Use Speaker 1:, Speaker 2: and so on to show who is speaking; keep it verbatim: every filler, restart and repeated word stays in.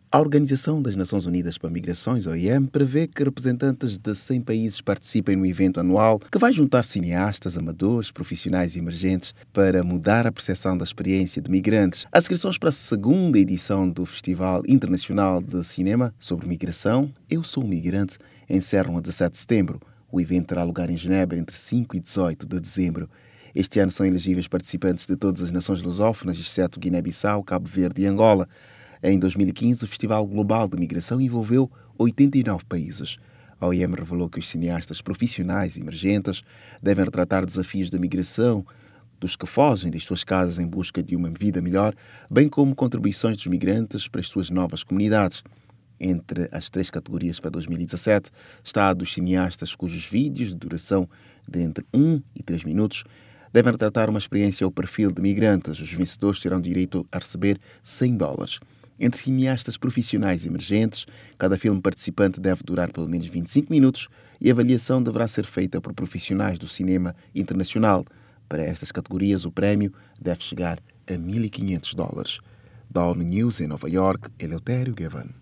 Speaker 1: A Organização das Nações Unidas para Migrações, O I M, prevê que representantes de cem países participem no evento anual que vai juntar cineastas, amadores, profissionais e emergentes para mudar a percepção da experiência de migrantes. As inscrições para a segunda edição do Festival Internacional de Cinema sobre Migração, Eu Sou um Migrante, encerram a dezassete de setembro. O evento terá lugar em Genebra entre cinco e dezoito de dezembro. Este ano são elegíveis participantes de todas as nações lusófonas, exceto Guiné-Bissau, Cabo Verde e Angola. Em dois mil e quinze, o Festival Global de Migração envolveu oitenta e nove países. A O I M revelou que os cineastas profissionais e emergentes devem retratar desafios da migração, dos que fogem das suas casas em busca de uma vida melhor, bem como contribuições dos migrantes para as suas novas comunidades. Entre as três categorias para dois mil e dezassete está a dos cineastas cujos vídeos de duração de entre um e três minutos devem retratar uma experiência ao perfil de migrantes. Os vencedores terão direito a receber cem dólares. Entre cineastas profissionais emergentes, cada filme participante deve durar pelo menos vinte e cinco minutos e a avaliação deverá ser feita por profissionais do cinema internacional. Para estas categorias, o prémio deve chegar a mil e quinhentos dólares. Da ONU News em Nova York, Eleutério Gavan.